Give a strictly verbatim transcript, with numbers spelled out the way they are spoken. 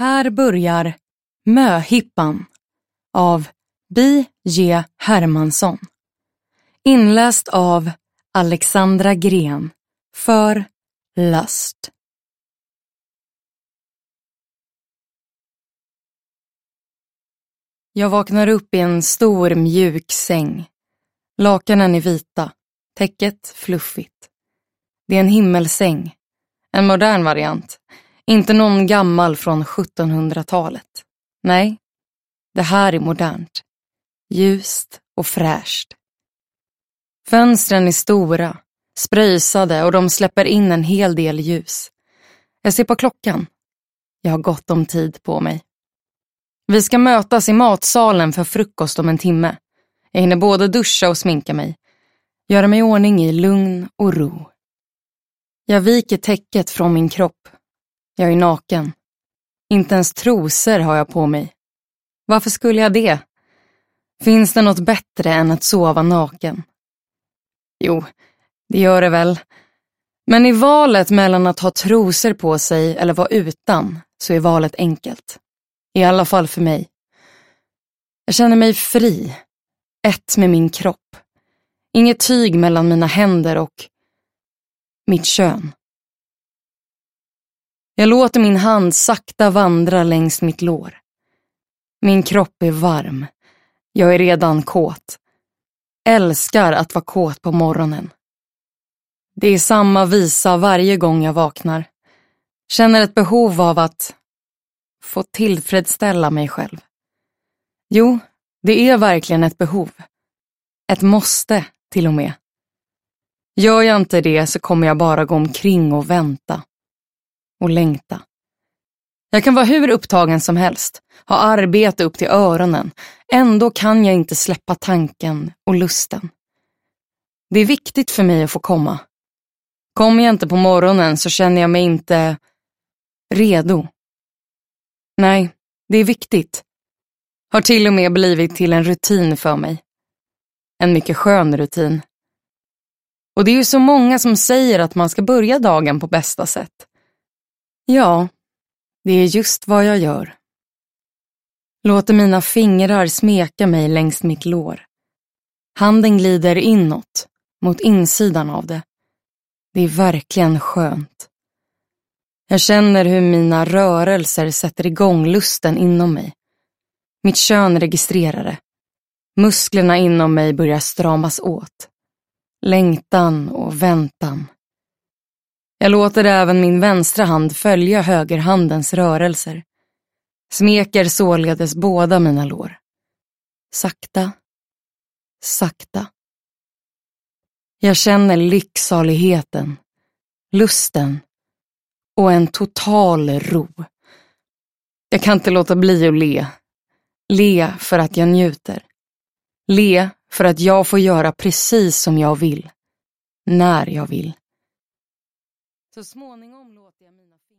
Här börjar Möhippan av B J Hermansson. Inläst av Alexandra Gren för Lust. Jag vaknar upp i en stor mjuk säng. Lakanen är vita, täcket fluffigt. Det är en himmelsäng, en modern variant. Inte någon gammal från sjuttonhundratalet. Nej, det här är modernt. Ljust och fräscht. Fönstren är stora, spröjsade och de släpper in en hel del ljus. Jag ser på klockan. Jag har gott om tid på mig. Vi ska mötas i matsalen för frukost om en timme. Jag hinner både duscha och sminka mig. Göra mig i ordning i lugn och ro. Jag viker täcket från min kropp. Jag är naken. Inte ens trosor har jag på mig. Varför skulle jag det? Finns det något bättre än att sova naken? Jo, det gör det väl. Men i valet mellan att ha trosor på sig eller vara utan så är valet enkelt. I alla fall för mig. Jag känner mig fri. Ett med min kropp. Inget tyg mellan mina händer och mitt kön. Jag låter min hand sakta vandra längs mitt lår. Min kropp är varm. Jag är redan kåt. Älskar att vara kåt på morgonen. Det är samma visa varje gång jag vaknar. Känner ett behov av att få tillfredsställa mig själv. Jo, det är verkligen ett behov. Ett måste till och med. Gör jag inte det så kommer jag bara gå omkring och vänta. Och längta. Jag kan vara hur upptagen som helst. Ha arbete upp till öronen. Ändå kan jag inte släppa tanken och lusten. Det är viktigt för mig att få komma. Kommer jag inte på morgonen så känner jag mig inte redo. Nej, det är viktigt. Har till och med blivit till en rutin för mig. En mycket skön rutin. Och det är ju så många som säger att man ska börja dagen på bästa sätt. Ja, det är just vad jag gör. Låter mina fingrar smeka mig längs mitt lår. Handen glider inåt, mot insidan av det. Det är verkligen skönt. Jag känner hur mina rörelser sätter igång lusten inom mig. Mitt kön registrerar det. Musklerna inom mig börjar stramas åt. Längtan och väntan. Jag låter även min vänstra hand följa högerhandens rörelser. Smeker således båda mina lår. Sakta, sakta. Jag känner lycksaligheten, lusten och en total ro. Jag kan inte låta bli att le. Le för att jag njuter. Le för att jag får göra precis som jag vill. När jag vill. Så småningom låter jag mina